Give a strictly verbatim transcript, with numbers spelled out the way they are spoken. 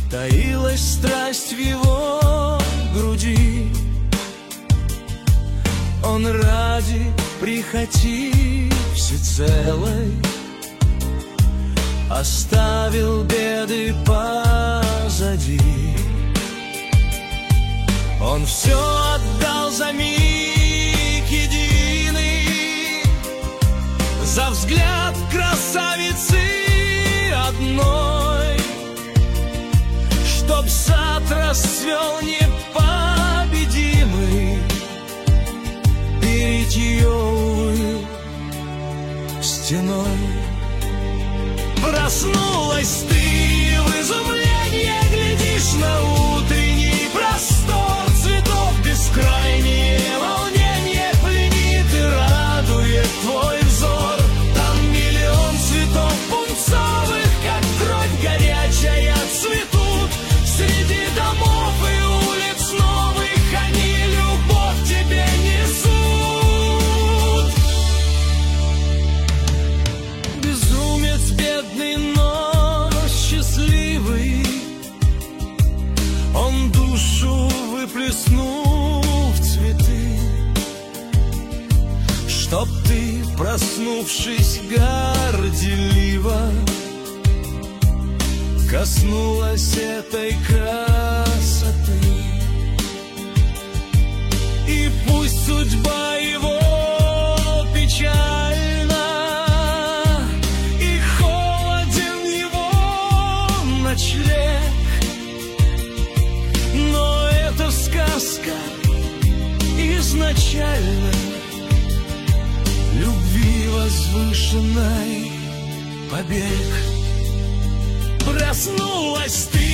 таилась страсть в его груди. Он ради прихоти всецелой оставил беды позади. Он все отдал за миг единый, за взгляд красавицы одной, чтоб сад расцвел непобедимый, перед ее стеной. Проснулась ты, в изумлении глядишь на утренний простор цветов бескрайнее волнение пленит и радует твой взор. Там миллион цветов пунцовых, как кровь горячая, цветут среди домов и улиц новых. Они любовь тебе несут. Безумец бедный, но счастливый, он душу выплеснул в цветы, чтоб ты, проснувшись горделиво, коснулась этой красоты. И пусть судьба его печальна, и холоден его ночлег, но это сказка изначально любви возвышенной побег. Проснулась ты,